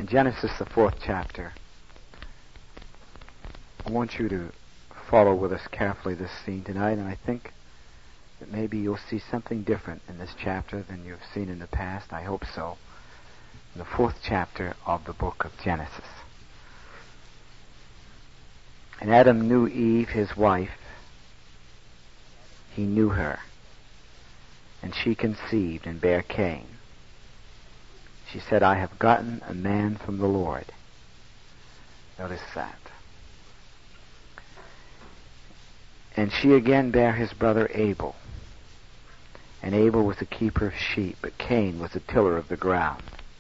In Genesis, the 4th chapter, I want you to follow with us carefully this scene tonight, and I think that maybe you'll see something different in this chapter than you've seen in the past. I hope so. In the 4th chapter of the book of Genesis. And Adam knew Eve, his wife. He knew her. And she conceived and bare Cain. She said, I have gotten a man from the Lord. Notice that. And she again bare his brother Abel. And Abel was the keeper of sheep, but Cain was the tiller of the ground.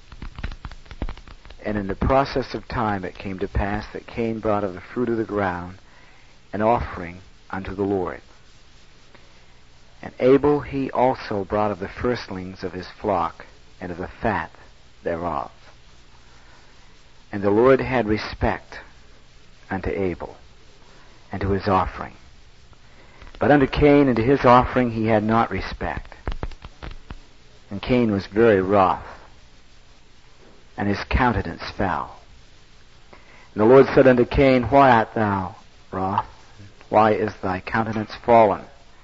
And in the process of time it came to pass that Cain brought of the fruit of the ground an offering unto the Lord. And Abel he also brought of the firstlings of his flock and of the fat thereof. And the Lord had respect unto Abel and to his offering. But unto Cain and to his offering he had not respect. And Cain was very wroth, and his countenance fell. And the Lord said unto Cain, Why art thou wroth? Why is thy countenance fallen?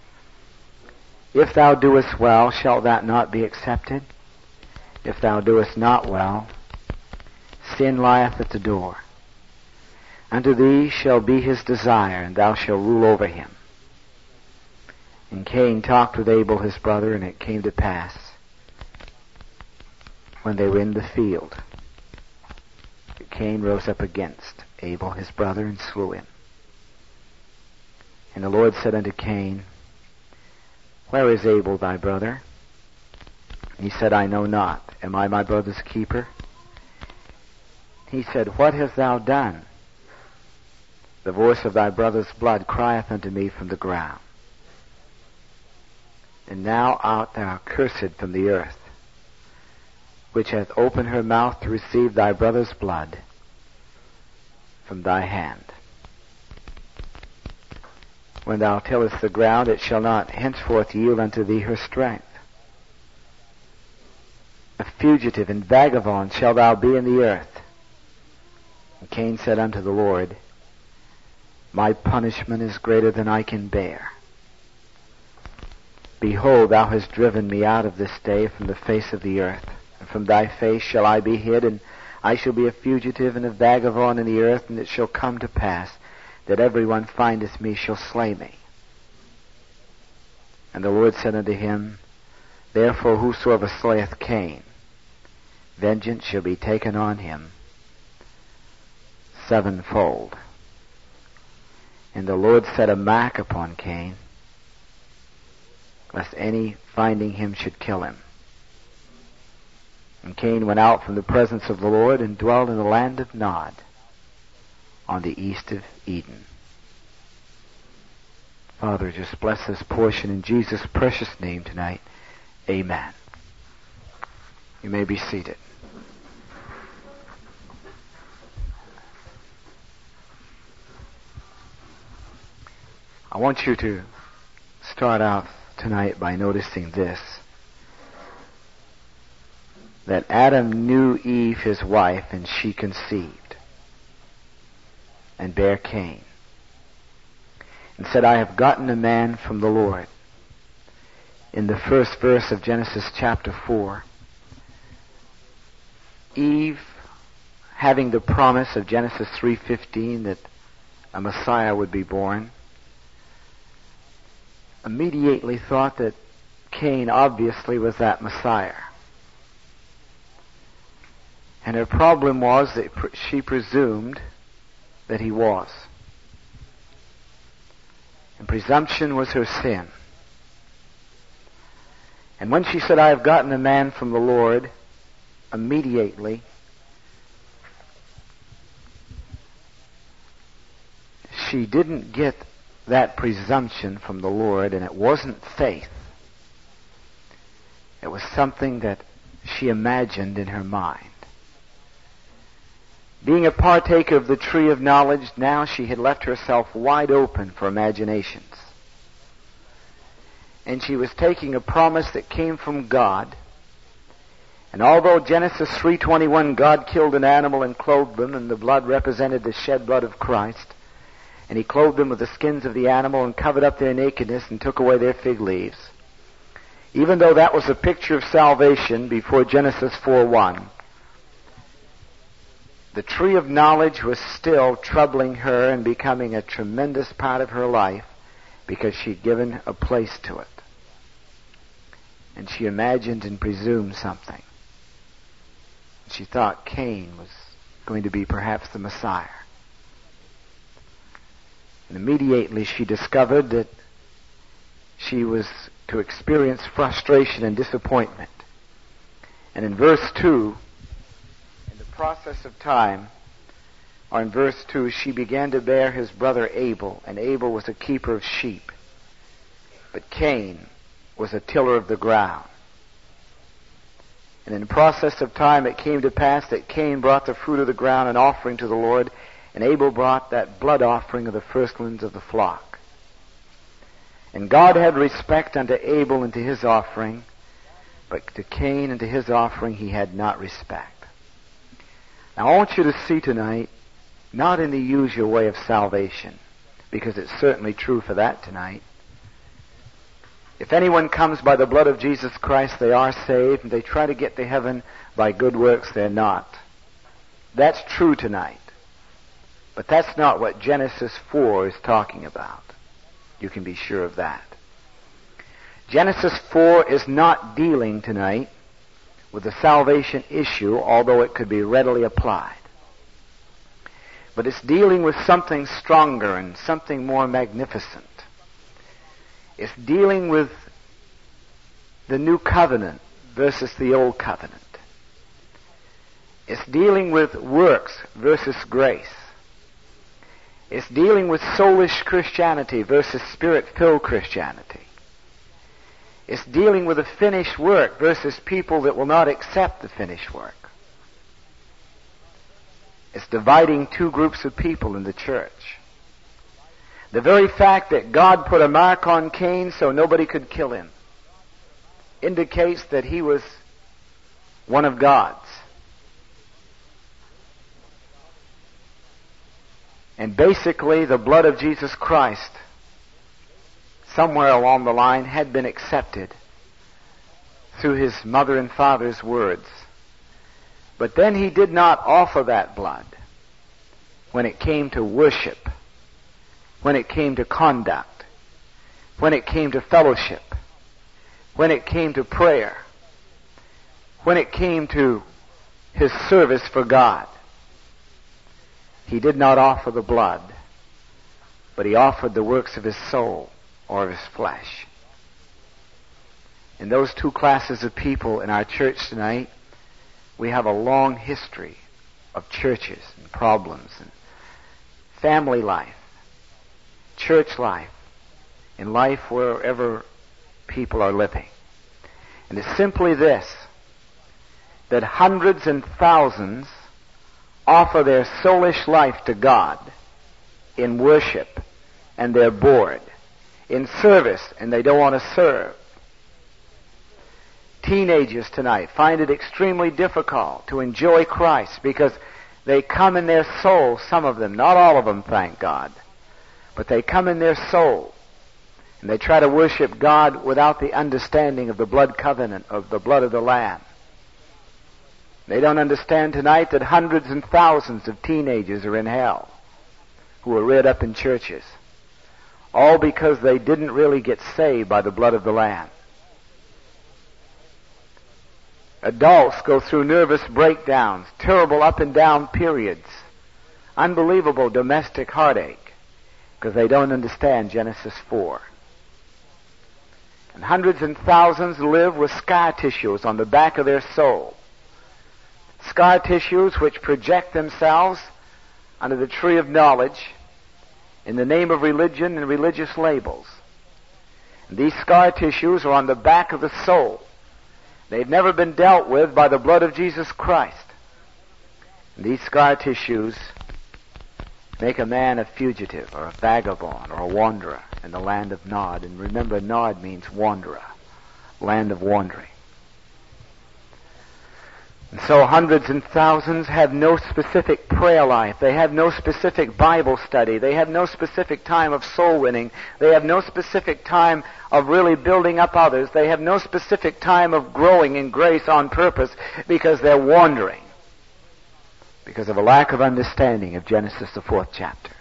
If thou doest well, shall that not be accepted? If thou doest not well, sin lieth at the door. Unto thee shall be his desire, and thou shalt rule over him. And Cain talked with Abel his brother, and it came to pass, when they were in the field, that Cain rose up against Abel his brother, and slew him. And the Lord said unto Cain, Where is Abel thy brother? He said, I know not. Am I my brother's keeper? He said, What hast thou done? The voice of thy brother's blood crieth unto me from the ground. And now art thou cursed from the earth, which hath opened her mouth to receive thy brother's blood from thy hand. When thou tillest the ground, it shall not henceforth yield unto thee her strength. A fugitive and vagabond shalt thou be in the earth. And Cain said unto the Lord, My punishment is greater than I can bear. Behold, thou hast driven me out of this day from the face of the earth, and from thy face shall I be hid, and I shall be a fugitive and a vagabond in the earth, and it shall come to pass that every one findeth me shall slay me. And the Lord said unto him, Therefore whosoever slayeth Cain, vengeance shall be taken on him sevenfold. And the Lord set a mark upon Cain, lest any finding him should kill him. And Cain went out from the presence of the Lord and dwelt in the land of Nod, on the east of Eden. Father, just bless this portion in Jesus' precious name tonight. Amen. You may be seated. I want you to start out tonight by noticing this, that Adam knew Eve his wife, and she conceived and bare Cain, and said, I have gotten a man from the Lord. In the first verse of Genesis chapter 4, Eve, having the promise of Genesis 3:15 that a Messiah would be born, immediately thought that Cain obviously was that Messiah. And her problem was that she presumed that he was. And presumption was her sin. And when she said, I have gotten a man from the Lord, immediately she didn't get that presumption from the Lord, and it wasn't faith. It was something that she imagined in her mind. Being a partaker of the tree of knowledge, now she had left herself wide open for imaginations. And she was taking a promise that came from God And although Genesis 3:21, God killed an animal and clothed them, and the blood represented the shed blood of Christ, and he clothed them with the skins of the animal and covered up their nakedness and took away their fig leaves. Even though that was a picture of salvation before Genesis 4:1, the tree of knowledge was still troubling her and becoming a tremendous part of her life because she'd given a place to it. And she imagined and presumed something. She thought Cain was going to be perhaps the Messiah. And immediately she discovered that she was to experience frustration and disappointment. And in verse 2, in the process of time, or in verse 2, she began to bear his brother Abel, and Abel was a keeper of sheep. But Cain was a tiller of the ground. And in the process of time it came to pass that Cain brought the fruit of the ground an offering to the Lord, and Abel brought that blood offering of the firstlings of the flock. And God had respect unto Abel and to his offering, but to Cain and to his offering he had not respect. Now I want you to see tonight, not in the usual way of salvation, because it's certainly true for that tonight. If anyone comes by the blood of Jesus Christ, they are saved, and they try to get to heaven by good works, they're not. That's true tonight. But that's not what Genesis 4 is talking about. You can be sure of that. Genesis 4 is not dealing tonight with the salvation issue, although it could be readily applied. But it's dealing with something stronger and something more magnificent. It's dealing with the new covenant versus the old covenant. It's dealing with works versus grace. It's dealing with soulish Christianity versus spirit-filled Christianity. It's dealing with a finished work versus people that will not accept the finished work. It's dividing two groups of people in the church. The very fact that God put a mark on Cain so nobody could kill him indicates that he was one of God's. And basically, the blood of Jesus Christ, somewhere along the line, had been accepted through his mother and father's words. But then he did not offer that blood when it came to worship, when it came to conduct, when it came to fellowship, when it came to prayer, when it came to his service for God. He did not offer the blood, but he offered the works of his soul or of his flesh. In those two classes of people in our church tonight, we have a long history of churches and problems and family life, church life, in life wherever people are living. And it's simply this, that hundreds and thousands offer their soulish life to God in worship, and they're bored. In service, and they don't want to serve. Teenagers tonight find it extremely difficult to enjoy Christ because they come in their soul, some of them, not all of them, thank God, but they come in their soul, and they try to worship God without the understanding of the blood covenant, of the blood of the Lamb. They don't understand tonight that hundreds and thousands of teenagers are in hell who are reared up in churches, all because they didn't really get saved by the blood of the Lamb. Adults go through nervous breakdowns, terrible up and down periods, unbelievable domestic heartache, because they don't understand Genesis 4. And hundreds and thousands live with scar tissues on the back of their soul. Scar tissues which project themselves under the tree of knowledge in the name of religion and religious labels. And these scar tissues are on the back of the soul. They've never been dealt with by the blood of Jesus Christ. And these scar tissues make a man a fugitive or a vagabond or a wanderer in the land of Nod. And remember, Nod means wanderer, land of wandering. And so hundreds and thousands have no specific prayer life. They have no specific Bible study. They have no specific time of soul winning. They have no specific time of really building up others. They have no specific time of growing in grace on purpose because they're wandering because of a lack of understanding of Genesis, the 4th chapter.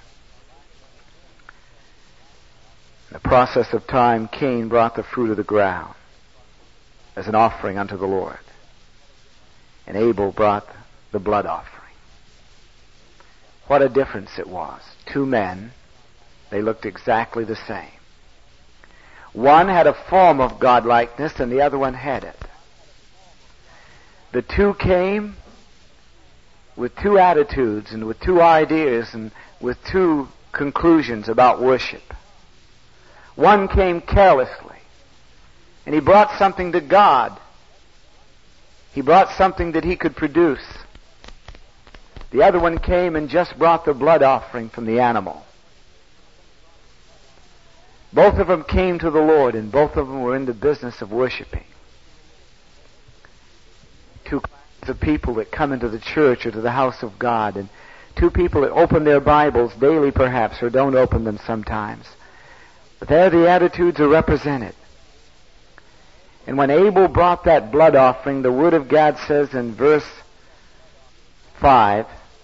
In the process of time, Cain brought the fruit of the ground as an offering unto the Lord. And Abel brought the blood offering. What a difference it was. 2 men, they looked exactly the same. One had a form of godlikeness and the other one had it. The 2 came with 2 attitudes and with 2 ideas and with 2 conclusions about worship. One came carelessly and he brought something to God. He brought something that he could produce. The other one came and just brought the blood offering from the animal. Both of them came to the Lord, and both of them were in the business of worshiping. 2 classes of people that come into the church or to the house of God, and 2 people that open their Bibles daily perhaps, or don't open them sometimes. But there the attitudes are represented. And when Abel brought that blood offering, the Word of God says in verse 5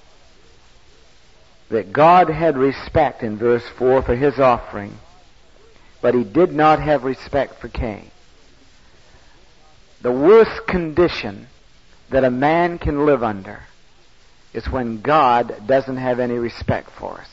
that God had respect in verse 4 for his offering, but he did not have respect for Cain. The worst condition that a man can live under is when God doesn't have any respect for us.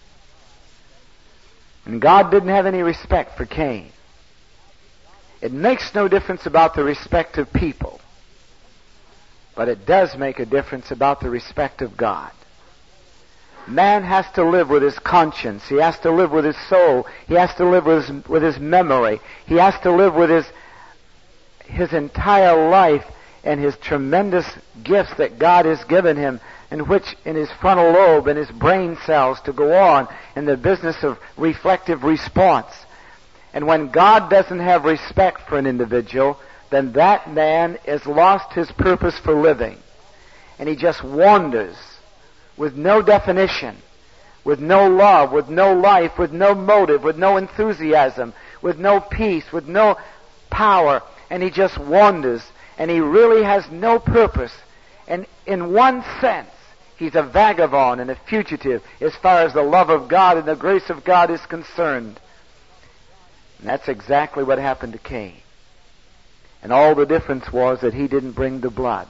And God didn't have any respect for Cain. It makes no difference about the respect of people, but it does make a difference about the respect of God. Man has to live with his conscience. He has to live with his soul. He has to live with his memory. He has to live with his entire life and his tremendous gifts that God has given him, in which in his frontal lobe and his brain cells to go on in the business of reflective response. And when God doesn't have respect for an individual, then that man has lost his purpose for living. And he just wanders with no definition, with no love, with no life, with no motive, with no enthusiasm, with no peace, with no power. And he just wanders, and he really has no purpose. And in one sense, he's a vagabond and a fugitive as far as the love of God and the grace of God is concerned. And that's exactly what happened to Cain. And all the difference was that he didn't bring the blood.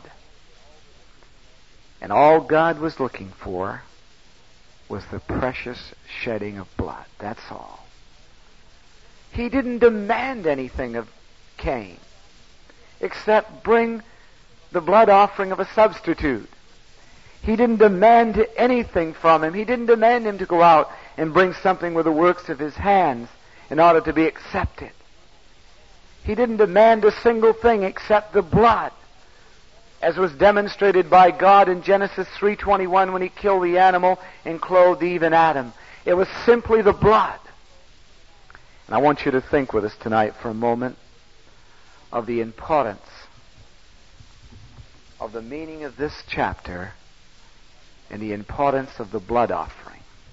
And all God was looking for was the precious shedding of blood. That's all. He didn't demand anything of Cain except bring the blood offering of a substitute. He didn't demand anything from him. He didn't demand him to go out and bring something with the works of his hands in order to be accepted. He didn't demand a single thing except the blood, as was demonstrated by God in Genesis 3:21 when he killed the animal and clothed Eve and Adam. It was simply the blood. And I want you to think with us tonight for a moment of the importance of the meaning of this chapter and the importance of the blood offering.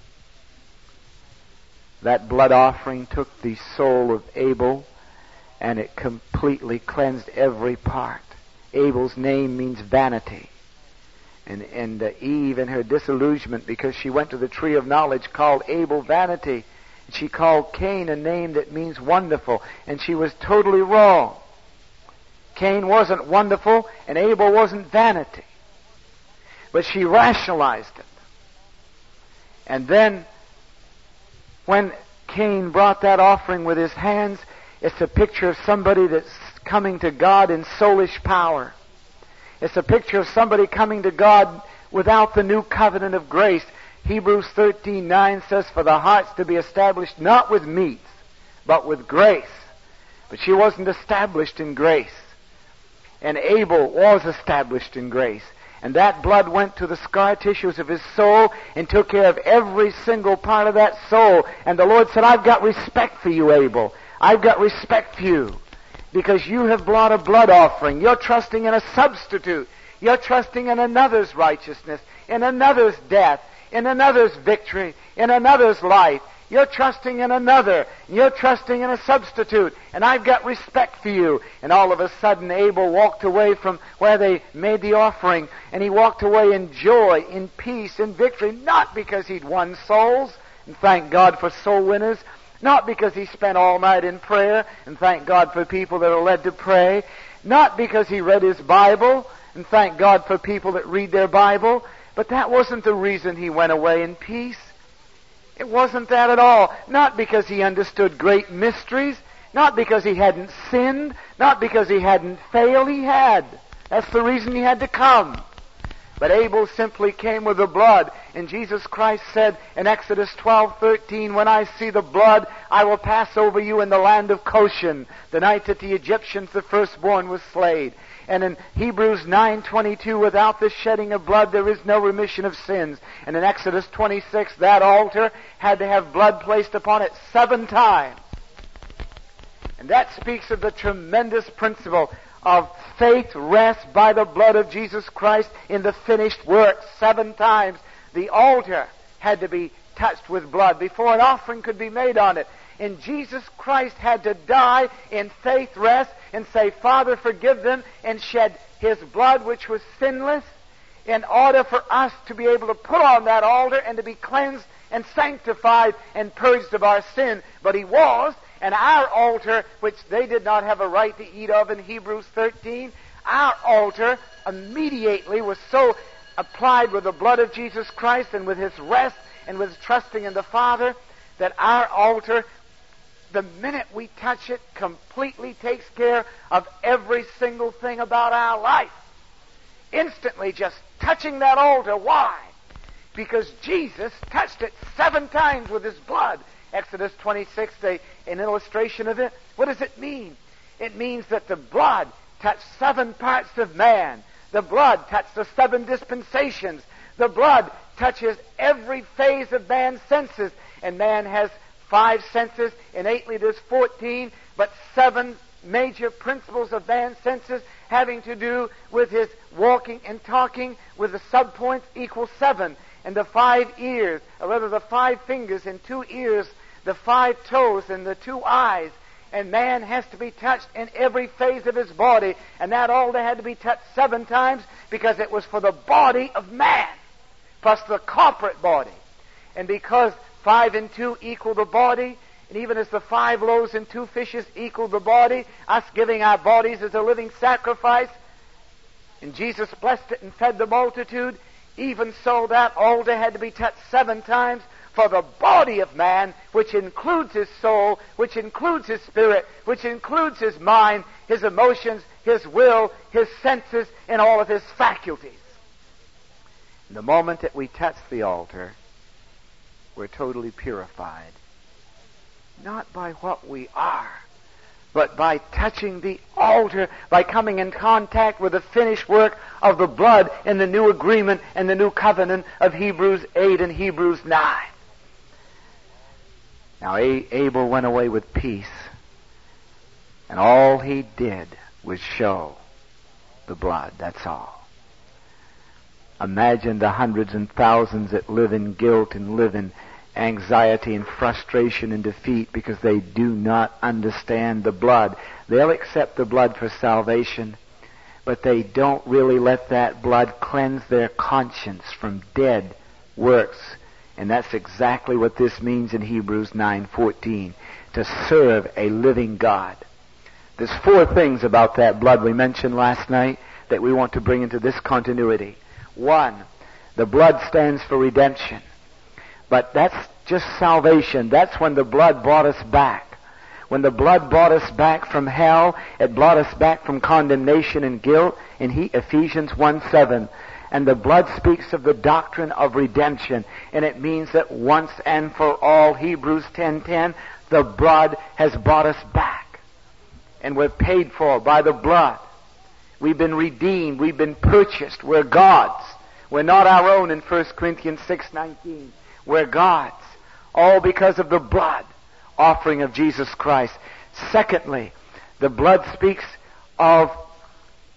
That blood offering took the soul of Abel and it completely cleansed every part. Abel's name means vanity. And Eve in her disillusionment because she went to the tree of knowledge called Abel vanity. And she called Cain a name that means wonderful. And she was totally wrong. Cain wasn't wonderful and Abel wasn't vanity. But she rationalized it. And then when Cain brought that offering with his hands, it's a picture of somebody that's coming to God in soulish power. It's a picture of somebody coming to God without the new covenant of grace. Hebrews 13:9 says, for the heart's to be established not with meats, but with grace. But she wasn't established in grace. And Abel was established in grace. And that blood went to the scar tissues of his soul and took care of every single part of that soul. And the Lord said, I've got respect for you, Abel. I've got respect for you because you have brought a blood offering. You're trusting in a substitute. You're trusting in another's righteousness, in another's death, in another's victory, in another's life. You're trusting in another. You're trusting in a substitute. And I've got respect for you. And all of a sudden Abel walked away from where they made the offering. And he walked away in joy, in peace, in victory. Not because he'd won souls. And thank God for soul winners. Not because he spent all night in prayer. And thank God for people that are led to pray. Not because he read his Bible. And thank God for people that read their Bible. But that wasn't the reason he went away in peace. It wasn't that at all. Not because he understood great mysteries. Not because he hadn't sinned. Not because he hadn't failed. He had. That's the reason he had to come. But Abel simply came with the blood. And Jesus Christ said in Exodus 12:13, when I see the blood, I will pass over you in the land of Goshen, the night that the Egyptians, the firstborn, was slain. And in Hebrews 9:22, without the shedding of blood, there is no remission of sins. And in Exodus 26, that altar had to have blood placed upon it 7 times. And that speaks of the tremendous principle of faith rests by the blood of Jesus Christ in the finished work. 7 times the altar had to be touched with blood before an offering could be made on it. And Jesus Christ had to die in faith rest and say, Father, forgive them, and shed His blood, which was sinless, in order for us to be able to put on that altar and to be cleansed and sanctified and purged of our sin. But He was, and our altar, which they did not have a right to eat of in Hebrews 13, our altar immediately was so applied with the blood of Jesus Christ and with His rest and with trusting in the Father that our altar, the minute we touch it, completely takes care of every single thing about our life. Instantly just touching that altar. Why? Because Jesus touched it 7 times with His blood. Exodus 26, an illustration of it. What does it mean? It means that the blood touched 7 parts of man. The blood touched the 7 dispensations. The blood touches every phase of man's senses. And man has 5 senses, innately there's 14, but 7 major principles of man's senses having to do with his walking and talking, with the subpoints equal 7. And the 5 ears, or rather the 5 fingers and 2 ears, the 5 toes and the 2 eyes. And man has to be touched in every phase of his body. And that altar had to be touched 7 times because it was for the body of man, plus the corporate body. And because 5 and 2 equal the body, and even as the 5 loaves and 2 fishes equal the body, us giving our bodies as a living sacrifice, and Jesus blessed it and fed the multitude, even so that altar had to be touched 7 times for the body of man, which includes his soul, which includes his spirit, which includes his mind, his emotions, his will, his senses, and all of his faculties. The moment that we touch the altar, we're totally purified. Not by what we are, but by touching the altar, by coming in contact with the finished work of the blood in the new agreement and the new covenant of Hebrews 8 and Hebrews 9. Now Abel went away with peace, and all he did was show the blood, that's all. Imagine the hundreds and thousands that live in guilt and live in anxiety and frustration and defeat because they do not understand the blood. They'll accept the blood for salvation, but they don't really let that blood cleanse their conscience from dead works. And that's exactly what this means in Hebrews 9:14, to serve a living God. There's 4 things about that blood we mentioned last night that we want to bring into this continuity. 1, the blood stands for redemption. But that's just salvation. That's when the blood brought us back. When the blood brought us back from hell, it brought us back from condemnation and guilt in Ephesians 1:7. And the blood speaks of the doctrine of redemption. And it means that once and for all, Hebrews 10:10, the blood has brought us back. And we're paid for by the blood. We've been redeemed. We've been purchased. We're God's. We're not our own in 1 Corinthians 6:19. We're God's. All because of the blood offering of Jesus Christ. Secondly, the blood speaks of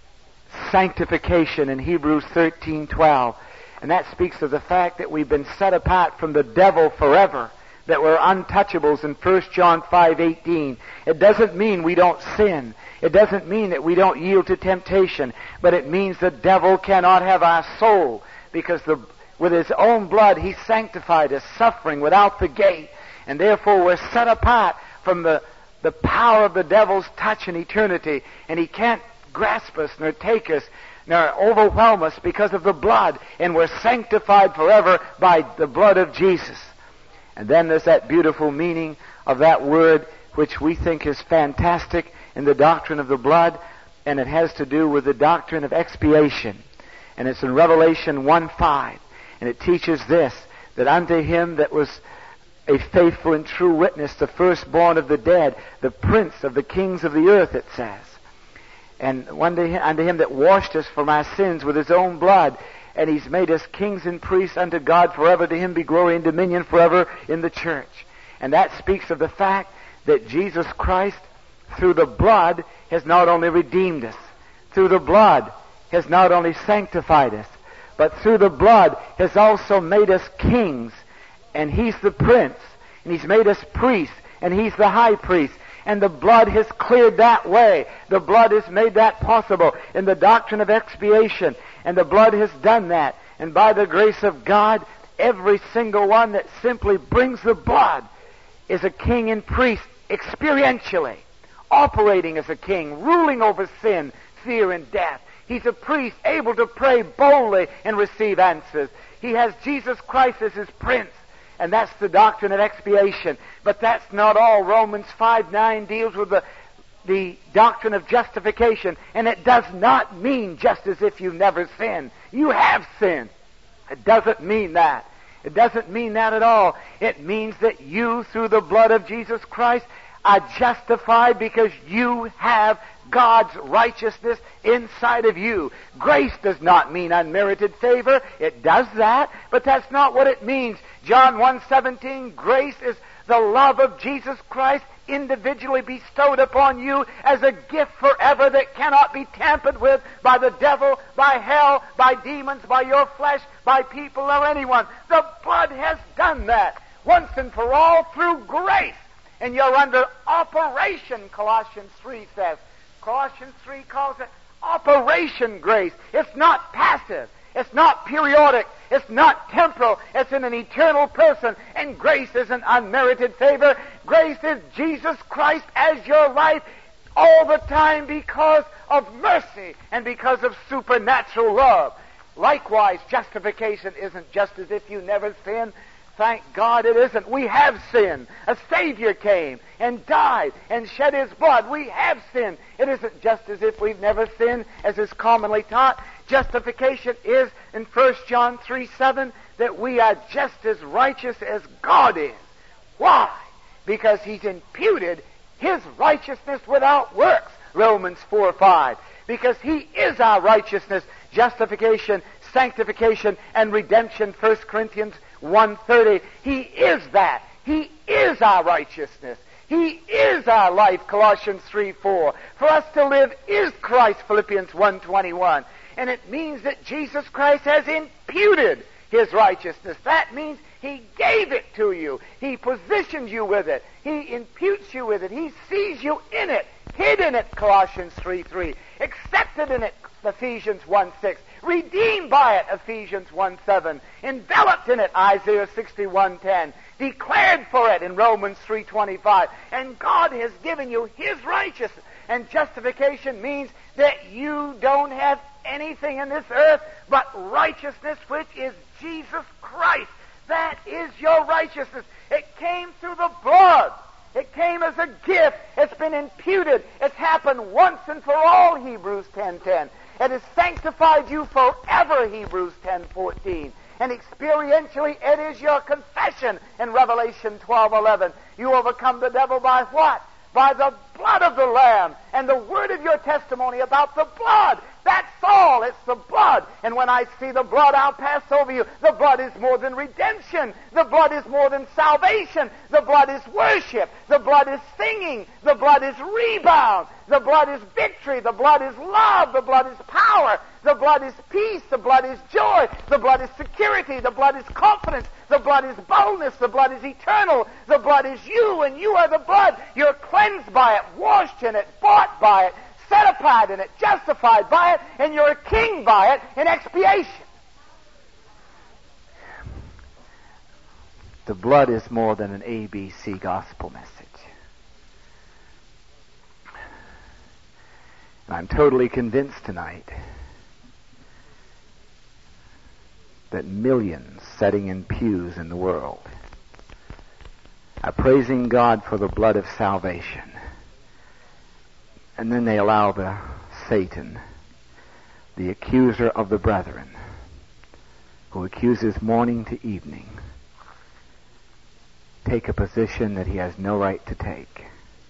sanctification in Hebrews 13:12. And that speaks of the fact that we've been set apart from the devil forever, that we're untouchables in 1 John 5:18. It doesn't mean we don't sin. It doesn't mean that we don't yield to temptation, but it means the devil cannot have our soul, because with his own blood he sanctified us, suffering without the gate, and therefore we're set apart from the power of the devil's touch in eternity, and he can't grasp us nor take us nor overwhelm us because of the blood, and we're sanctified forever by the blood of Jesus. And then there's that beautiful meaning of that word, which we think is fantastic in the doctrine of the blood, and it has to do with the doctrine of expiation. And it's in Revelation 1:5, and it teaches this, that unto him that was a faithful and true witness, the firstborn of the dead, the prince of the kings of the earth, it says. And unto him that washed us from our sins with his own blood, and he's made us kings and priests unto God forever. To him be glory and dominion forever in the church. And that speaks of the fact that Jesus Christ, through the blood, has not only redeemed us, through the blood has not only sanctified us, but through the blood has also made us kings, and he's the prince, and he's made us priests, and he's the high priest. And the blood has cleared that way. The blood has made that possible in the doctrine of expiation. And the blood has done that. And by the grace of God, every single one that simply brings the blood is a king and priest experientially, operating as a king, ruling over sin, fear, and death. He's a priest able to pray boldly and receive answers. He has Jesus Christ as his prince. And that's the doctrine of expiation. But that's not all. Romans 5:9 deals with the doctrine of justification. And it does not mean just as if you never sinned. You have sinned. It doesn't mean that. It doesn't mean that at all. It means that you, through the blood of Jesus Christ, are justified because you have God's righteousness inside of you. Grace does not mean unmerited favor. It does that, but that's not what it means. John 1:17, grace is the love of Jesus Christ individually bestowed upon you as a gift forever that cannot be tampered with by the devil, by hell, by demons, by your flesh, by people or anyone. The blood has done that once and for all through grace. And you're under operation, Colossians 3 says. Colossians 3 calls it operation grace. It's not passive. It's not periodic. It's not temporal. It's in an eternal person. And grace is an unmerited favor. Grace is Jesus Christ as your life all the time because of mercy and because of supernatural love. Likewise, justification isn't just as if you never sinned. Thank God it isn't. We have sinned. A Savior came and died and shed his blood. We have sinned. It isn't just as if we've never sinned, as is commonly taught. Justification is, in 1 John 3:7, that we are just as righteous as God is. Why? Because he's imputed his righteousness without works. Romans 4:5. Because he is our righteousness, justification, sanctification, and redemption. 1 Corinthians 1:30. He is that. He is our righteousness. He is our life. Colossians 3:4. For us to live is Christ. Philippians 1:21. And it means that Jesus Christ has imputed his righteousness. That means he gave it to you. He positions you with it. He imputes you with it. He sees you in it. Hid in it. Colossians 3:3. Accepted in it. Ephesians 1:6. Redeemed by it, Ephesians 1:7. Enveloped in it, Isaiah 61:10. Declared for it in Romans 3:25. And God has given you his righteousness. And justification means that you don't have anything in this earth but righteousness, which is Jesus Christ. That is your righteousness. It came through the blood. It came as a gift. It's been imputed. It's happened once and for all, Hebrews 10:10. It has sanctified you forever, Hebrews 10:14. And experientially, it is your confession in Revelation 12:11. You overcome the devil by what? by the blood of the Lamb and the word of your testimony about the blood. That's all. It's the blood. And when I see the blood, I'll pass over you. The blood is more than redemption. The blood is more than salvation. The blood is worship. The blood is singing. The blood is rebound. The blood is victory. The blood is love. The blood is power. The blood is peace. The blood is joy. The blood is security. The blood is confidence. The blood is boldness. The blood is eternal. The blood is you, and you are the blood. You're cleansed by it, washed in it, bought by it, set apart in it, justified by it, and you're a king by it in expiation. The blood is more than an ABC gospel message. And I'm totally convinced tonight that millions sitting in pews in the world are praising God for the blood of salvation. And then they allow the Satan, the accuser of the brethren, who accuses morning to evening, take a position that he has no right to take.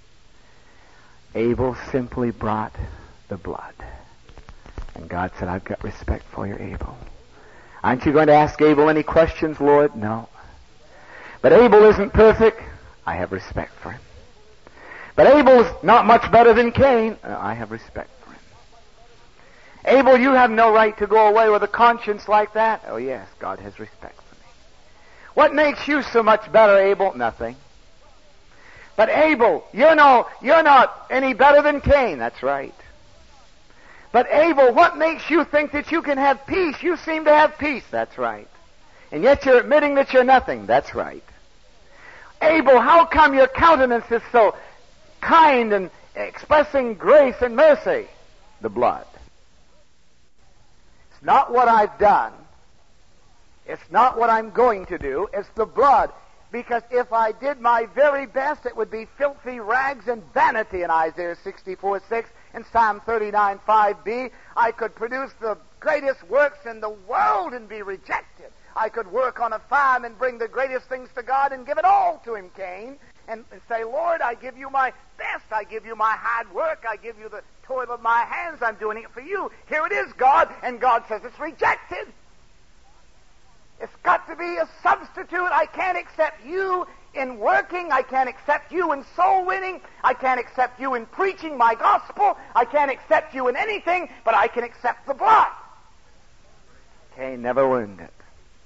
Abel simply brought the blood. And God said, I've got respect for you, Abel. Aren't you going to ask Abel any questions, Lord? No. But Abel isn't perfect. I have respect for him. But Abel's not much better than Cain. I have respect for him. Abel, you have no right to go away with a conscience like that. Oh yes, God has respect for me. What makes you so much better, Abel? Nothing. But Abel, you're not any better than Cain. That's right. But Abel, what makes you think that you can have peace? You seem to have peace. That's right. And yet you're admitting that you're nothing. That's right. Abel, how come your countenance is so kind and expressing grace and mercy? The blood. It's not what I've done. It's not what I'm going to do. It's the blood. Because if I did my very best, it would be filthy rags and vanity in Isaiah 64:6 and Psalm 39:5b. I could produce the greatest works in the world and be rejected. I could work on a farm and bring the greatest things to God and give it all to him, Cain, and say, Lord, I give you my best. I give you my hard work. I give you the toil of my hands. I'm doing it for you. Here it is, God. And God says it's rejected. It's got to be a substitute. I can't accept you in working. I can't accept you in soul winning. I can't accept you in preaching my gospel. I can't accept you in anything, but I can accept the blood. Cain never learned it.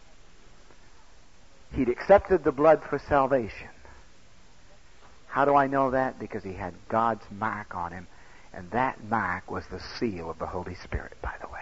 He'd accepted the blood for salvation. How do I know that? Because he had God's mark on him, and that mark was the seal of the Holy Spirit, by the way.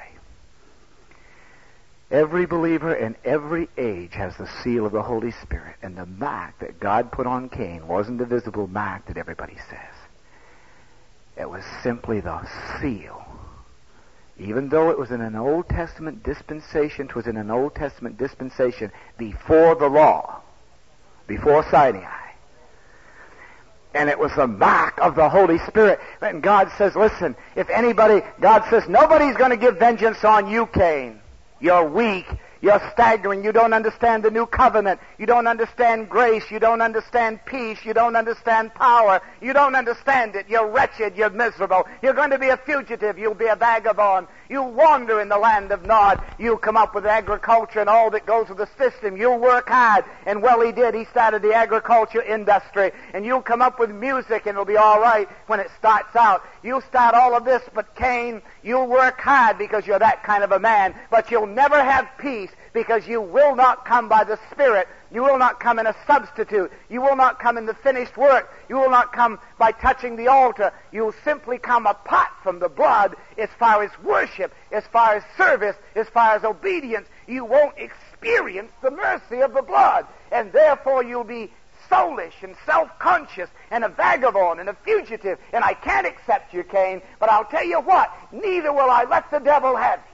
Every believer in every age has the seal of the Holy Spirit, and the mark that God put on Cain wasn't the visible mark that everybody says. It was simply the seal. Even though it was in an Old Testament dispensation, it was in an Old Testament dispensation before the law, before Sinai. And it was the mark of the Holy Spirit. And God says, listen, God says, nobody's going to give vengeance on you, Cain. You're weak. You're staggering. You don't understand the new covenant. You don't understand grace. You don't understand peace. You don't understand power. You don't understand it. You're wretched. You're miserable. You're going to be a fugitive. You'll be a vagabond. You'll wander in the land of Nod. You'll come up with agriculture and all that goes with the system. You'll work hard. And well, he did. He started the agriculture industry. And you'll come up with music and it'll be all right when it starts out. You'll start all of this, but Cain, you'll work hard because you're that kind of a man. But you'll never have peace because you will not come by the Spirit. You will not come in a substitute. You will not come in the finished work. You will not come by touching the altar. You will simply come apart from the blood as far as worship, as far as service, as far as obedience. You won't experience the mercy of the blood. And therefore you'll be soulish and self-conscious and a vagabond and a fugitive. And I can't accept you, Cain, but I'll tell you what, neither will I let the devil have you.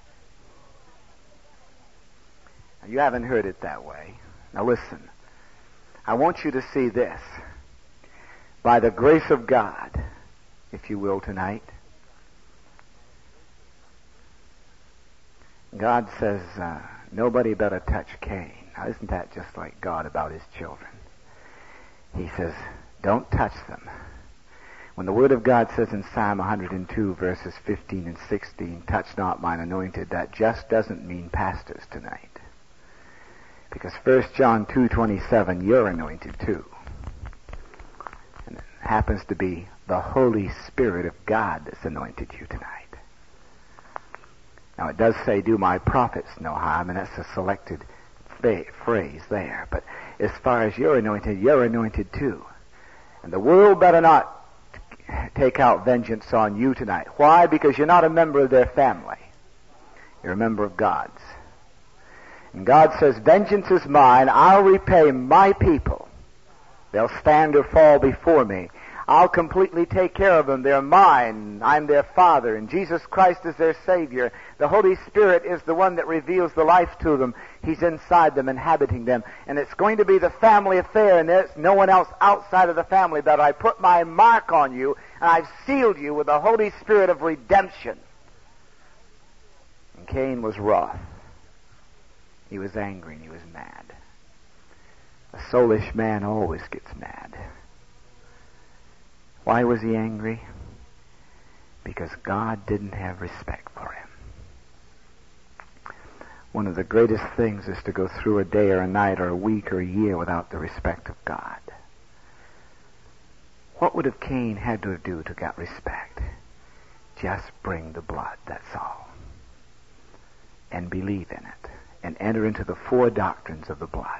You haven't heard it that way. Now listen, I want you to see this. By the grace of God, if you will, tonight, God says, nobody better touch Cain. Now isn't that just like God about his children? He says, don't touch them. When the Word of God says in Psalm 102, verses 15 and 16, touch not mine anointed, that just doesn't mean pastors tonight. Because 1 John 2:27, you're anointed too. And it happens to be the Holy Spirit of God that's anointed you tonight. Now it does say, do my prophets no harm, and that's a selected phrase there. But as far as you're anointed too. And the world better not take out vengeance on you tonight. Why? Because you're not a member of their family. You're a member of God's. And God says, vengeance is mine, I'll repay my people. They'll stand or fall before me. I'll completely take care of them. They're mine. I'm their Father. And Jesus Christ is their Savior. The Holy Spirit is the one that reveals the life to them. He's inside them, inhabiting them. And it's going to be the family affair, and there's no one else outside of the family. That I put my mark on you, and I've sealed you with the Holy Spirit of redemption. And Cain was wroth. He was angry, and he was mad. A soulish man always gets mad. Why was he angry? Because God didn't have respect for him. One of the greatest things is to go through a day or a night or a week or a year without the respect of God. What would have Cain had to do to get respect? Just bring the blood, that's all. And believe in it. And enter into the four doctrines of the blood.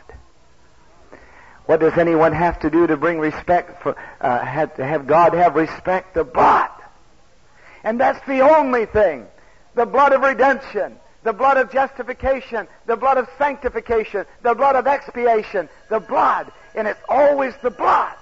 What does anyone have to do to bring respect for, have God have respect? The blood. And that's the only thing. The blood of redemption, the blood of justification, the blood of sanctification, the blood of expiation, the blood. And it's always the blood.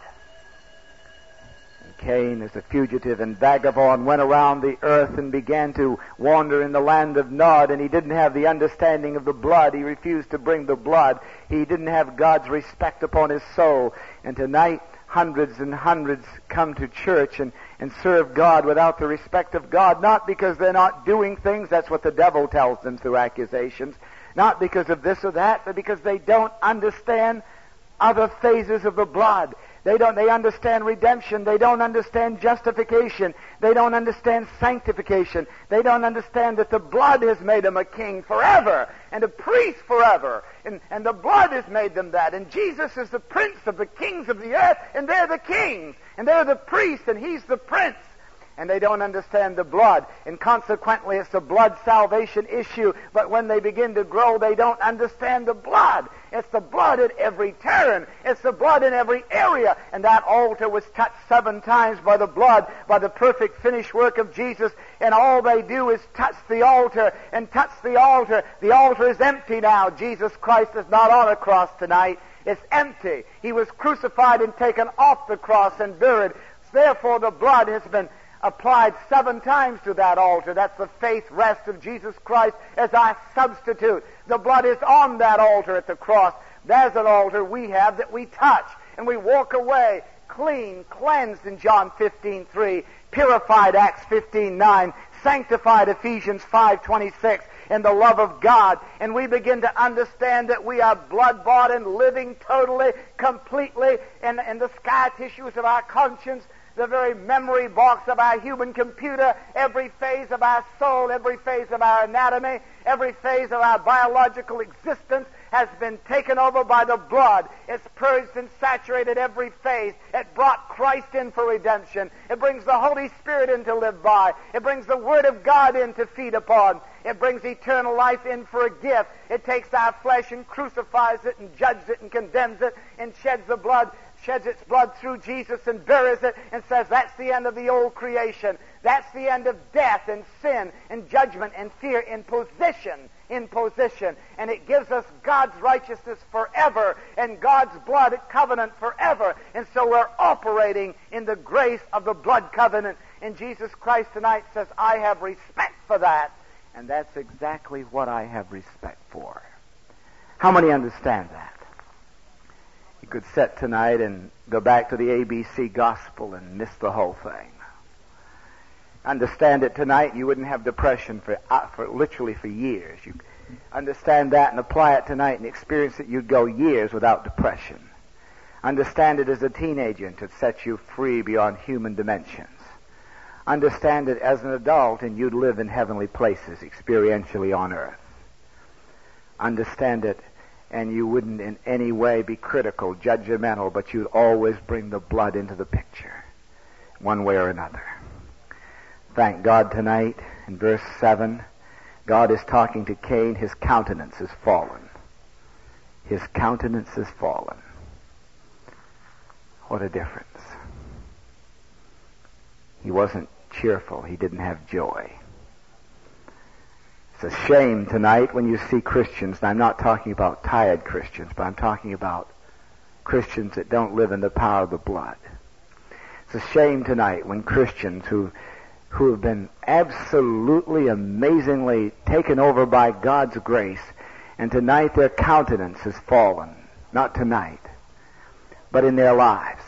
And Cain, as a fugitive and vagabond, went around the earth and began to wander in the land of Nod, and he didn't have the understanding of the blood. He refused to bring the blood. He didn't have God's respect upon his soul. And tonight, hundreds and hundreds come to church and serve God without the respect of God, not because they're not doing things, that's what the devil tells them through accusations, not because of this or that, but because they don't understand other phases of the blood. They understand redemption. They don't understand justification. They don't understand sanctification. They don't understand that the blood has made them a king forever and a priest forever. And the blood has made them that. And Jesus is the prince of the kings of the earth, and they're the kings. And they're the priests, and he's the prince. And they don't understand the blood. And consequently, it's a blood salvation issue. But when they begin to grow, they don't understand the blood. It's the blood at every turn. It's the blood in every area. And that altar was touched 7 times by the blood, by the perfect finished work of Jesus. And all they do is touch the altar and touch the altar. The altar is empty now. Jesus Christ is not on a cross tonight. It's empty. He was crucified and taken off the cross and buried. Therefore, the blood has been applied 7 times to that altar. That's the faith rest of Jesus Christ as our substitute. The blood is on that altar at the cross. There's an altar we have that we touch, and we walk away clean, cleansed in John 15:3, purified Acts 15:9, sanctified Ephesians 5:26, in the love of God. And we begin to understand that we are blood-bought and living totally, completely in the scar tissues of our conscience, the very memory box of our human computer, every phase of our soul, every phase of our anatomy, every phase of our biological existence has been taken over by the blood. It's purged and saturated every phase. It brought Christ in for redemption. It brings the Holy Spirit in to live by. It brings the Word of God in to feed upon. It brings eternal life in for a gift. It takes our flesh and crucifies it and judges it and condemns it and sheds its blood through Jesus and buries it and says that's the end of the old creation. That's the end of death and sin and judgment and fear in position. And it gives us God's righteousness forever and God's blood covenant forever. And so we're operating in the grace of the blood covenant. And Jesus Christ tonight says, I have respect for that. And that's exactly what I have respect for. How many understand that? You could sit tonight and go back to the ABC gospel and miss the whole thing. Understand it tonight, you wouldn't have depression for literally for years. You understand that and apply it tonight and experience it, you'd go years without depression. Understand it as a teenager and it sets you free beyond human dimensions. Understand it as an adult and you'd live in heavenly places experientially on earth. Understand it and you wouldn't in any way be critical, judgmental, but you'd always bring the blood into the picture, one way or another. Thank God tonight, in verse 7, God is talking to Cain. His countenance is fallen. His countenance is fallen. What a difference. He wasn't cheerful. He didn't have joy. It's a shame tonight when you see Christians, and I'm not talking about tired Christians, but I'm talking about Christians that don't live in the power of the blood. It's a shame tonight when Christians who have been absolutely, amazingly taken over by God's grace, and tonight their countenance has fallen. Not tonight, but in their lives.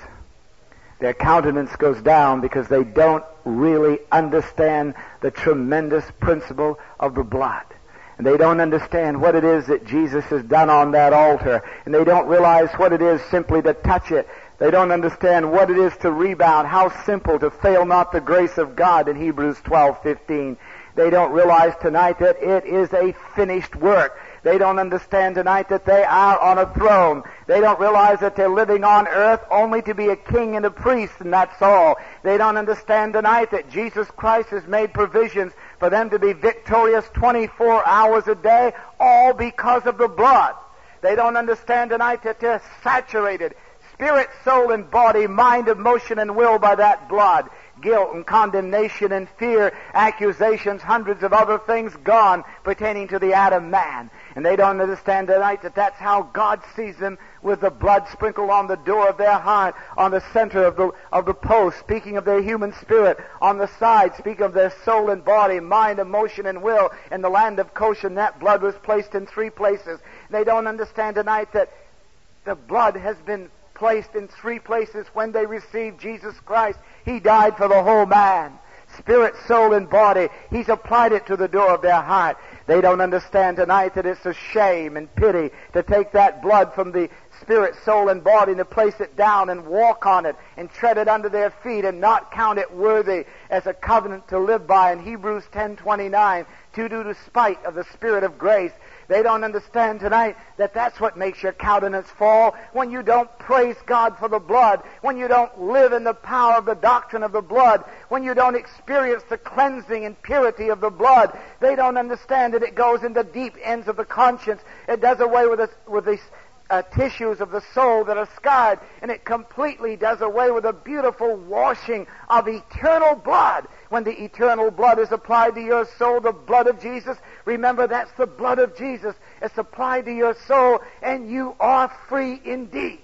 Their countenance goes down because they don't really understand the tremendous principle of the blood. And they don't understand what it is that Jesus has done on that altar. And they don't realize what it is simply to touch it. They don't understand what it is to rebound, how simple to fail not the grace of God in Hebrews 12:15. They don't realize tonight that it is a finished work. They don't understand tonight that they are on a throne. They don't realize that they're living on earth only to be a king and a priest, and that's all. They don't understand tonight that Jesus Christ has made provisions for them to be victorious 24 hours a day, all because of the blood. They don't understand tonight that they're saturated, spirit, soul, and body, mind, emotion, and will by that blood. Guilt and condemnation and fear, accusations, hundreds of other things gone pertaining to the Adam man. And they don't understand tonight that that's how God sees them, with the blood sprinkled on the door of their heart, on the center of the post, speaking of their human spirit, on the side, speaking of their soul and body, mind, emotion, and will. In the land of Goshen, that blood was placed in 3 places. They don't understand tonight that the blood has been placed in 3 places when they received Jesus Christ. He died for the whole man, spirit, soul, and body. He's applied it to the door of their heart. They don't understand tonight that it's a shame and pity to take that blood from the spirit, soul, and body and to place it down and walk on it and tread it under their feet and not count it worthy as a covenant to live by in Hebrews 10:29, to do despite of the Spirit of grace. They don't understand tonight that that's what makes your countenance fall, when you don't praise God for the blood, when you don't live in the power of the doctrine of the blood, when you don't experience the cleansing and purity of the blood. They don't understand that it goes into deep ends of the conscience. It does away with the tissues of the soul that are scarred, and it completely does away with the beautiful washing of eternal blood. When the eternal blood is applied to your soul, the blood of Jesus, remember that's the blood of Jesus. It's applied to your soul, and you are free indeed.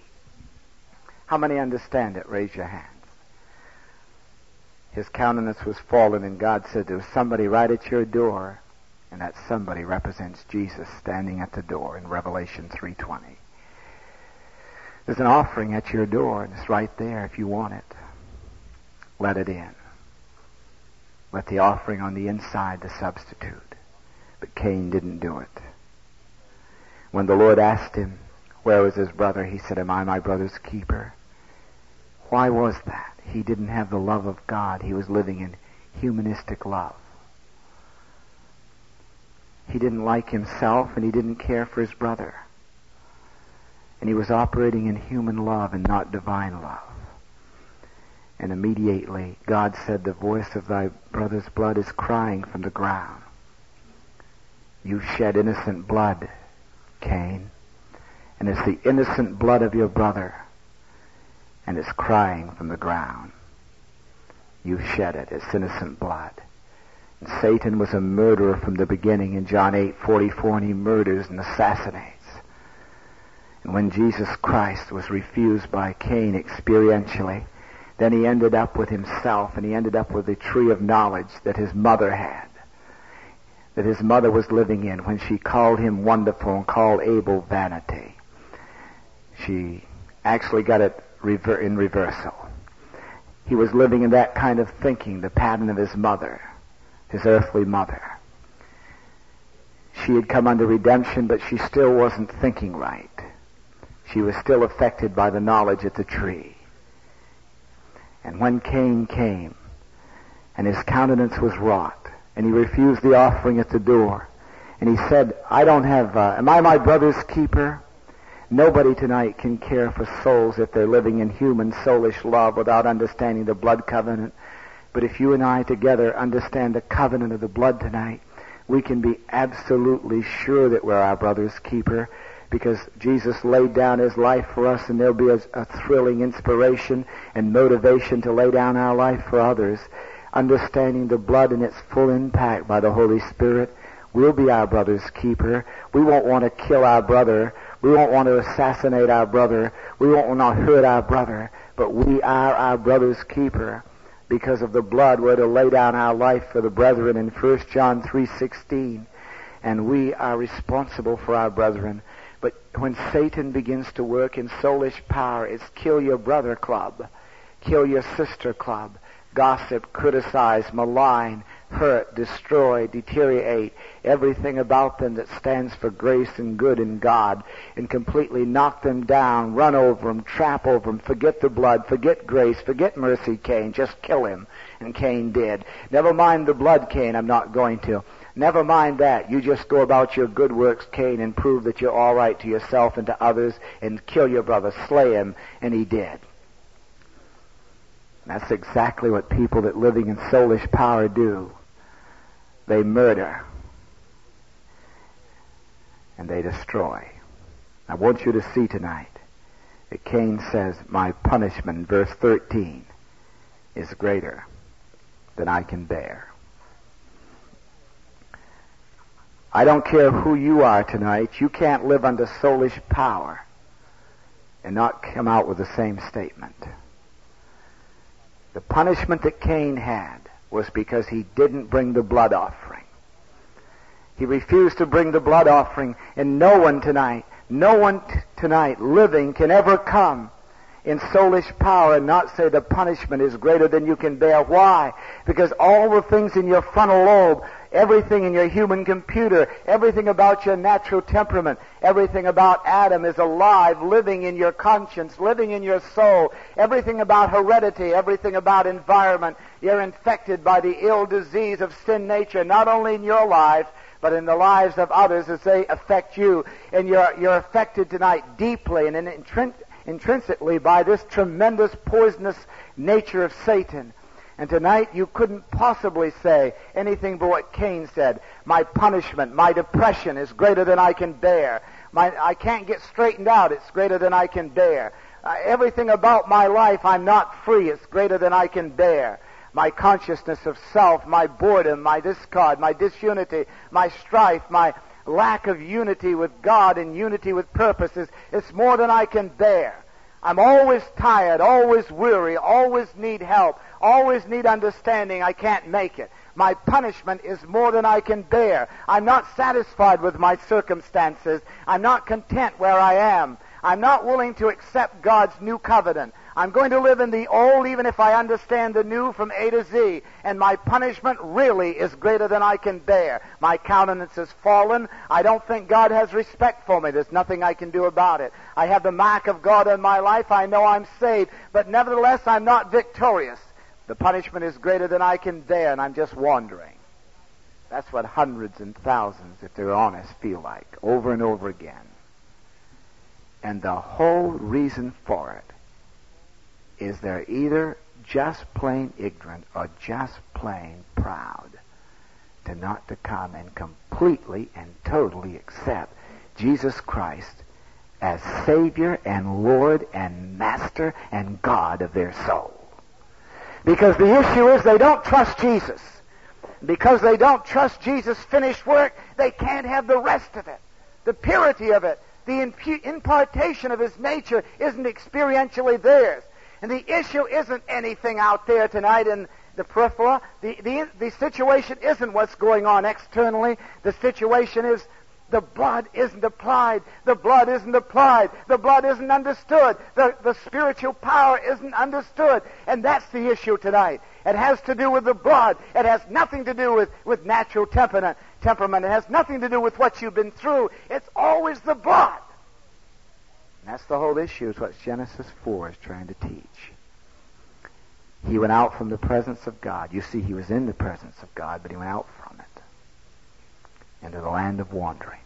How many understand it? Raise your hands. His countenance was fallen, and God said there was somebody right at your door, and that somebody represents Jesus standing at the door in Revelation 3:20. There's an offering at your door, and it's right there if you want it. Let it in. Let the offering on the inside the substitute. But Cain didn't do it. When the Lord asked him, where was his brother? He said, am I my brother's keeper? Why was that? He didn't have the love of God. He was living in humanistic love. He didn't like himself, and he didn't care for his brother. And he was operating in human love and not divine love. And immediately God said, the voice of thy brother's blood is crying from the ground. You shed innocent blood, Cain. And it's the innocent blood of your brother. And it's crying from the ground. You shed it. It's innocent blood. And Satan was a murderer from the beginning in John 8:44, and he murders and assassinates. And when Jesus Christ was refused by Cain experientially, then he ended up with himself, and he ended up with the tree of knowledge that his mother had, that his mother was living in when she called him wonderful and called Abel vanity. She actually got it in reversal. He was living in that kind of thinking, the pattern of his mother, his earthly mother. She had come under redemption, but she still wasn't thinking right. she was still affected by the knowledge at the tree. And when Cain came, and his countenance was wrought, and he refused the offering at the door, and he said, I don't have, am I my brother's keeper? Nobody tonight can care for souls if they're living in human soulish love without understanding the blood covenant. But if you and I together understand the covenant of the blood tonight, we can be absolutely sure that we're our brother's keeper, because Jesus laid down his life for us, and there'll be a thrilling inspiration and motivation to lay down our life for others. Understanding the blood in its full impact by the Holy Spirit, we'll be our brother's keeper. We won't want to kill our brother. We won't want to assassinate our brother. We won't want to hurt our brother. But we are our brother's keeper. Because of the blood, we're to lay down our life for the brethren in 1 John 3:16. And we are responsible for our brethren. But when Satan begins to work in soulish power, it's kill your brother club, kill your sister club, gossip, criticize, malign, hurt, destroy, deteriorate everything about them that stands for grace and good in God, and completely knock them down, run over them, trap over them, forget the blood, forget grace, forget mercy, Cain, just kill him. And Cain did. Never mind the blood, Cain, I'm not going to. Never mind that. You just go about your good works, Cain, and prove that you're all right to yourself and to others, and kill your brother, slay him, and he did. That's exactly what people that living in soulish power do. They murder. And they destroy. I want you to see tonight that Cain says, my punishment, verse 13, is greater than I can bear. I don't care who you are tonight. You can't live under soulish power and not come out with the same statement. The punishment that Cain had was because he didn't bring the blood offering. He refused to bring the blood offering, and no one tonight living can ever come in soulish power and not say the punishment is greater than you can bear. Why? Because all the things in your frontal lobe, everything in your human computer, everything about your natural temperament, everything about Adam is alive, living in your conscience, living in your soul. Everything about heredity, everything about environment. You're infected by the ill disease of sin nature, not only in your life, but in the lives of others as they affect you. And you're affected tonight deeply and intrinsically by this tremendous poisonous nature of Satan. And tonight you couldn't possibly say anything but what Cain said. My punishment, my depression is greater than I can bear. I can't get straightened out. It's greater than I can bear. Everything about my life, I'm not free. It's greater than I can bear. My consciousness of self, my boredom, my discord, my disunity, my strife, my lack of unity with God and unity with purposes, it's more than I can bear. I'm always tired, always weary, always need help, always need understanding. I can't make it. My punishment is more than I can bear. I'm not satisfied with my circumstances. I'm not content where I am. I'm not willing to accept God's new covenant. I'm going to live in the old even if I understand the new from A to Z. And my punishment really is greater than I can bear. My countenance has fallen. I don't think God has respect for me. There's nothing I can do about it. I have the mark of God on my life. I know I'm saved. But nevertheless, I'm not victorious. The punishment is greater than I can bear, and I'm just wandering. That's what hundreds and thousands, if they're honest, feel like, over and over again. And the whole reason for it is they're either just plain ignorant or just plain proud to not to come and completely and totally accept Jesus Christ as Savior and Lord and Master and God of their soul. Because the issue is they don't trust Jesus. Because they don't trust Jesus' finished work, they can't have the rest of it. The purity of it, the impartation of His nature isn't experientially theirs. And the issue isn't anything out there tonight in the peripheral. The situation isn't what's going on externally. The situation is the blood isn't applied. The blood isn't applied. The blood isn't understood. The spiritual power isn't understood. And that's the issue tonight. It has to do with the blood. It has nothing to do with natural temperament. It has nothing to do with what you've been through. It's always the blood. That's the whole issue, is what Genesis 4 is trying to teach. He went out from the presence of God. You see, he was in the presence of God, but he went out from it into the land of wandering.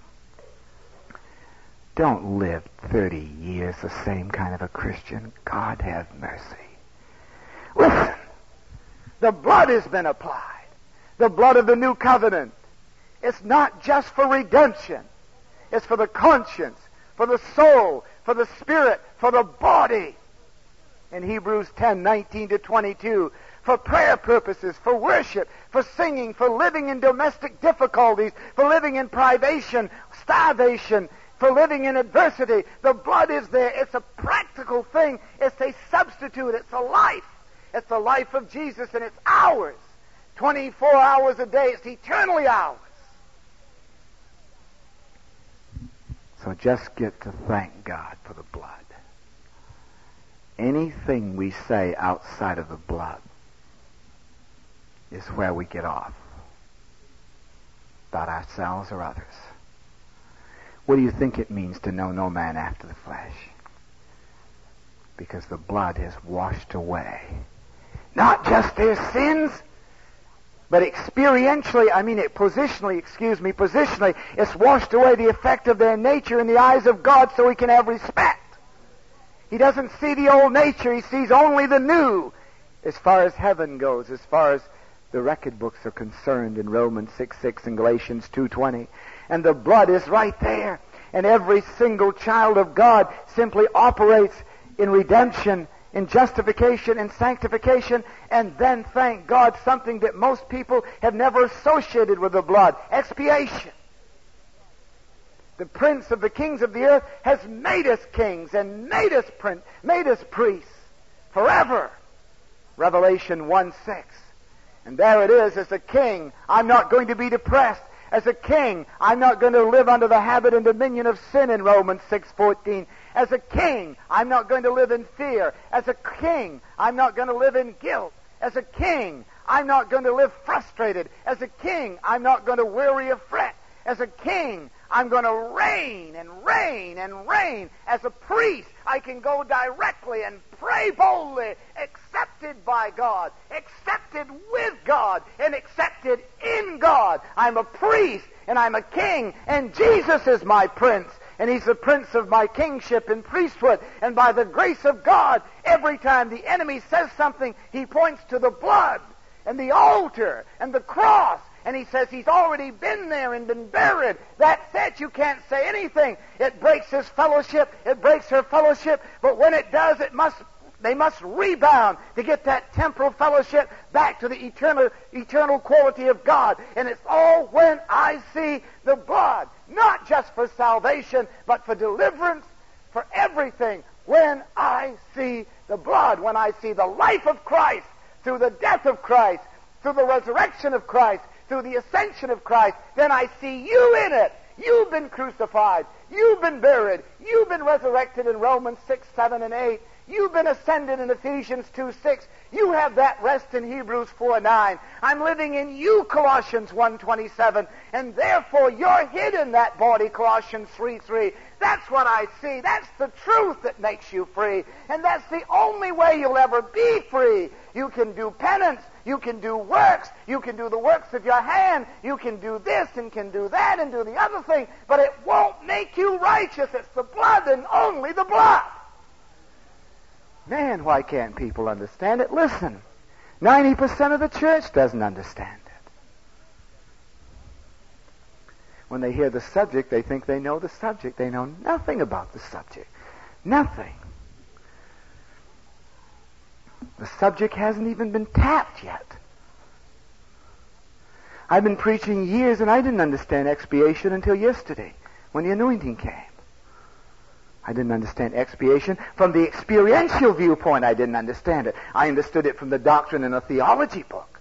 Don't live 30 years the same kind of a Christian. God have mercy. Listen, the blood has been applied. The blood of the new covenant. It's not just for redemption. It's for the conscience, for the soul, for the spirit, for the body. In Hebrews 10:19-22, for prayer purposes, for worship, for singing, for living in domestic difficulties, for living in privation, starvation, for living in adversity. The blood is there. It's a practical thing. It's a substitute. It's a life. It's the life of Jesus, and it's ours. 24 hours a day. It's eternally ours. So just get to thank God for the blood. Anything we say outside of the blood is where we get off about ourselves or others. What do you think it means to know no man after the flesh? Because the blood has washed away not just their sins, but positionally, it's washed away the effect of their nature in the eyes of God so he can have respect. He doesn't see the old nature, he sees only the new as far as heaven goes, as far as the record books are concerned in Romans 6:6 and Galatians 2:20. And the blood is right there. And every single child of God simply operates in redemption, in justification, in sanctification, and then, thank God, something that most people have never associated with the blood: expiation. The Prince of the kings of the earth has made us kings and made us priests forever. Revelation 1:6. And there it is. As a king, I'm not going to be depressed. As a king, I'm not going to live under the habit and dominion of sin in Romans 6:14. As a king, I'm not going to live in fear. As a king, I'm not going to live in guilt. As a king, I'm not going to live frustrated. As a king, I'm not going to worry or fret. As a king, I'm going to reign and reign and reign. As a priest, I can go directly and pray boldly, accepted by God, accepted with God, and accepted in God. I'm a priest, and I'm a king, and Jesus is my prince, and he's the prince of my kingship and priesthood. And by the grace of God, every time the enemy says something, he points to the blood and the altar and the cross. And he says he's already been there and been buried. That's it. You can't say anything. It breaks his fellowship. It breaks her fellowship. But when it does, they must rebound to get that temporal fellowship back to the eternal quality of God. And it's all when I see the blood, not just for salvation, but for deliverance, for everything. When I see the blood, when I see the life of Christ, through the death of Christ, through the resurrection of Christ, through the ascension of Christ, then I see you in it. You've been crucified. You've been buried. You've been resurrected in Romans 6, 7, and 8. You've been ascended in Ephesians 2:6. You have that rest in Hebrews 4:9. I'm living in you, Colossians 1:27. And therefore you're hid in that body, Colossians 3:3. That's what I see. That's the truth that makes you free. And that's the only way you'll ever be free. You can do penance. You can do works. You can do the works of your hand. You can do this and can do that and do the other thing. But it won't make you righteous. It's the blood and only the blood. Man, why can't people understand it? Listen, 90% of the church doesn't understand it. When they hear the subject, they think they know the subject. They know nothing about the subject. Nothing. The subject hasn't even been tapped yet. I've been preaching years and I didn't understand expiation until yesterday when the anointing came. I didn't understand expiation. From the experiential viewpoint, I didn't understand it. I understood it from the doctrine in a theology book.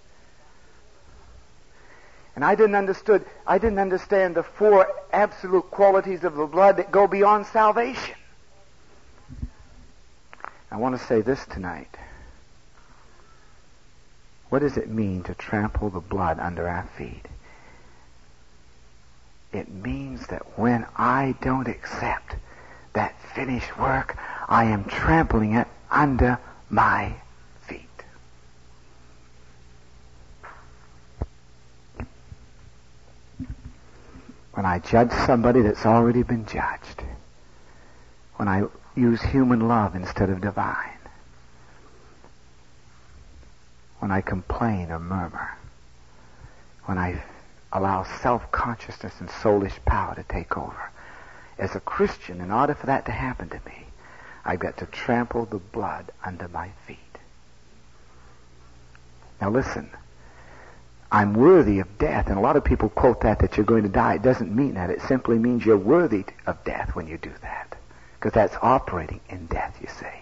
And I didn't understand the four absolute qualities of the blood that go beyond salvation. I want to say this tonight. What does it mean to trample the blood under our feet? It means that when I don't accept that finished work, I am trampling it under my feet. When I judge somebody that's already been judged, when I use human love instead of divine, when I complain or murmur, when I allow self-consciousness and soulish power to take over. As a Christian, in order for that to happen to me, I've got to trample the blood under my feet. Now listen, I'm worthy of death, and a lot of people quote that you're going to die. It doesn't mean that. It simply means you're worthy of death when you do that, because that's operating in death, you see.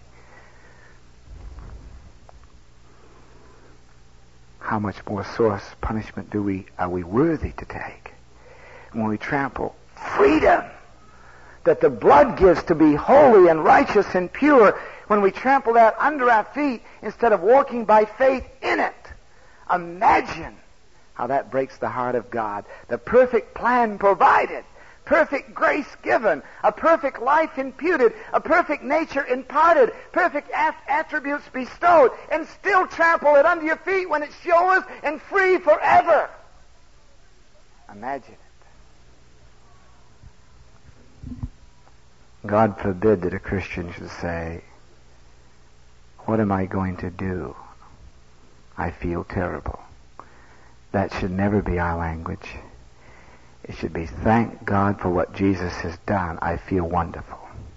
How much more source punishment are we worthy to take when we trample freedom that the blood gives to be holy and righteous and pure, when we trample that under our feet instead of walking by faith in it? Imagine how that breaks the heart of God. The perfect plan provided, perfect grace given, a perfect life imputed, a perfect nature imparted, perfect attributes bestowed, and still trample it under your feet when it's yours and free forever. Imagine it. God forbid that a Christian should say, what am I going to do? I feel terrible. That should never be our language. It should be, thank God for what Jesus has done. I feel wonderful.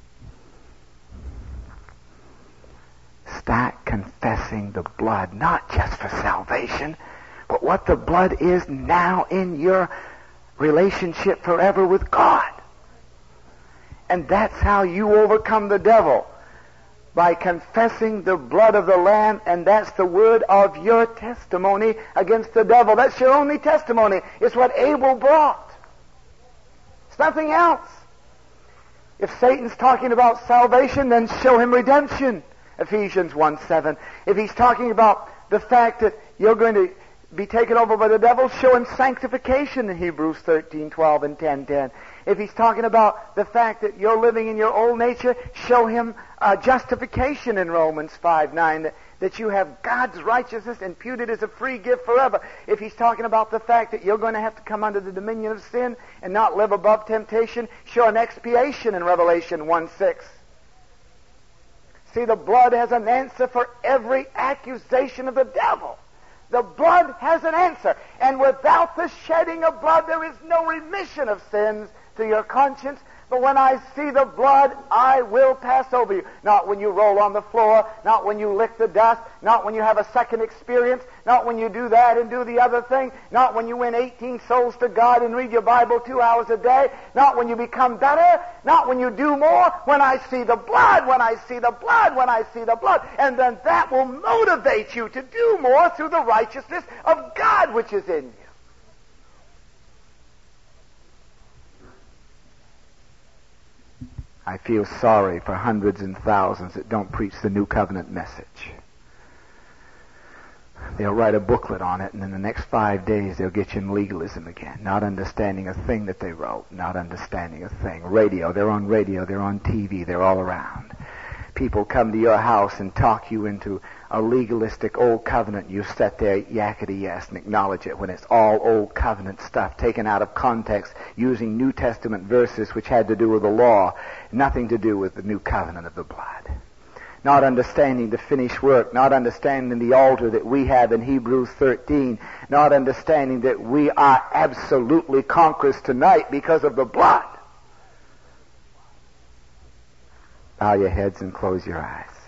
Start confessing the blood, not just for salvation, but what the blood is now in your relationship forever with God. And that's how you overcome the devil, by confessing the blood of the Lamb, and that's the word of your testimony against the devil. That's your only testimony. It's what Abel brought. It's nothing else. If Satan's talking about salvation, then show him redemption. Ephesians 1:7. If he's talking about the fact that you're going to be taken over by the devil, show him sanctification in Hebrews 13:12 and 10:10. If he's talking about the fact that you're living in your old nature, show him justification in Romans 5:9, that you have God's righteousness imputed as a free gift forever. If he's talking about the fact that you're going to have to come under the dominion of sin and not live above temptation, show an expiation in Revelation 1:6. See, the blood has an answer for every accusation of the devil. The blood has an answer. And without the shedding of blood, there is no remission of sins to your conscience. But when I see the blood, I will pass over you. Not when you roll on the floor, not when you lick the dust, not when you have a second experience, not when you do that and do the other thing, not when you win 18 souls to God and read your Bible 2 hours a day, not when you become better, not when you do more. When I see the blood, when I see the blood, when I see the blood. And then that will motivate you to do more through the righteousness of God which is in you. I feel sorry for hundreds and thousands that don't preach the New Covenant message. They'll write a booklet on it, and in the next 5 days they'll get you in legalism again, not understanding a thing that they wrote, not understanding a thing. Radio, they're on TV, they're all around. People come to your house and talk you into a legalistic old covenant. You sit there yakety yes and acknowledge it when it's all old covenant stuff taken out of context, using New Testament verses which had to do with the law, nothing to do with the new covenant of the blood. Not understanding the finished work, not understanding the altar that we have in Hebrews 13, not understanding that we are absolutely conquerors tonight because of the blood. Bow your heads and close your eyes.